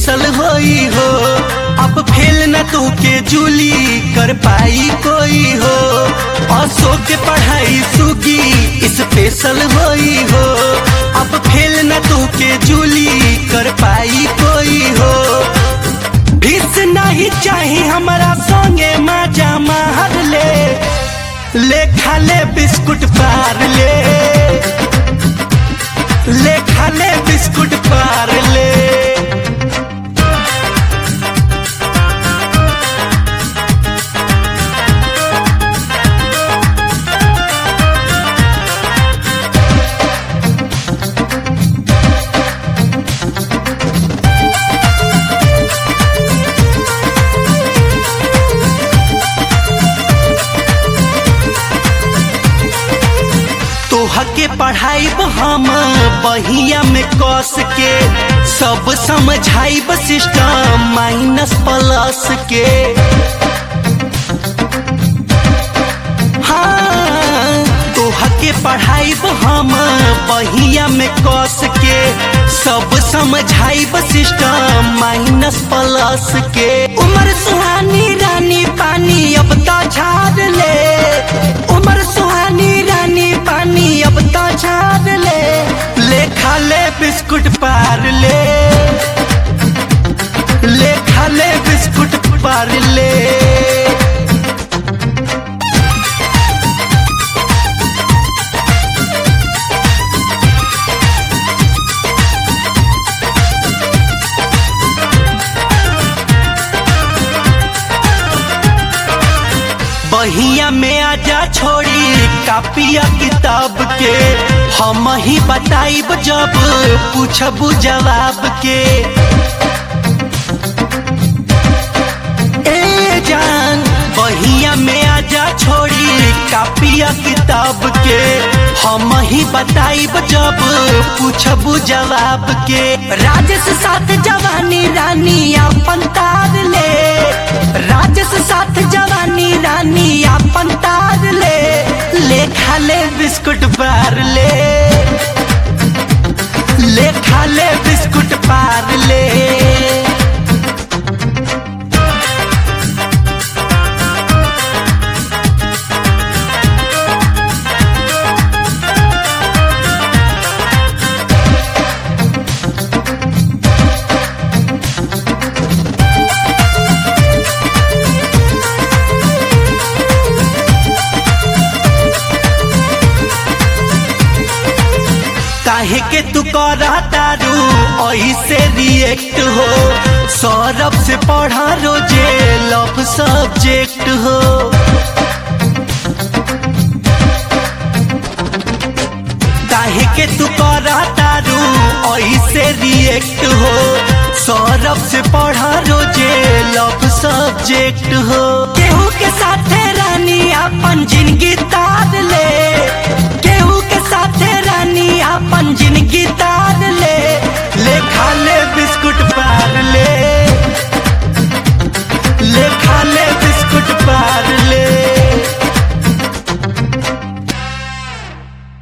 Special होई हो। अब फेल न तू के जूली कर पाई कोई हो। असो के पढ़ाई सुगी स्पेशल होई हो। अब फेल न तू के जूली कर पाई कोई हो। भीस नहीं चाहिए हमारा संगे माजा मार ले खा ले बिस्कुट पार ले खा ले बिस्कुट पार ले। के पढ़ाई हम बहिया में कस के सब समझाइब सिस्टम माइनस प्लस के। हाँ तोह के पढ़ाई हम बहिया में कस के सब समझाइब सिस्टम माइनस प्लस के। उम्र सुहानी रानी पानी अब तो झाड़ ले। उम्र सुहानी रानी पानी अब तो झाड़ ले खा ले बिस्कुट पार ले खा ले बिस्कुट पार ले। बहिया में आजा छोड़ी कापिया किताब के हम ही बताइब जब पूछबू जवाब के। ए जान बहिया में आजा छोड़ी कापिया किताब के हम ही बताइब जब पूछबू जवाब के। राजेश साथ जवानी रानी अपन तार ले। राजेश साथ जवानी रानी अपन तार ले खा ले बिस्कुट पार ले खा ले बिस्कुट पार ले। काहे के तू करता रू ऐसे रिएक्ट हो। सौरभ से पढ़ा रोजे लव सब्जेक्ट हो। काहे के तू करता रू ऐसे रिएक्ट हो। सौरभ से पढ़ा रोजे लव सब्जेक्ट हो। केहू के साथ रानी अपन जिंदगी तार ले।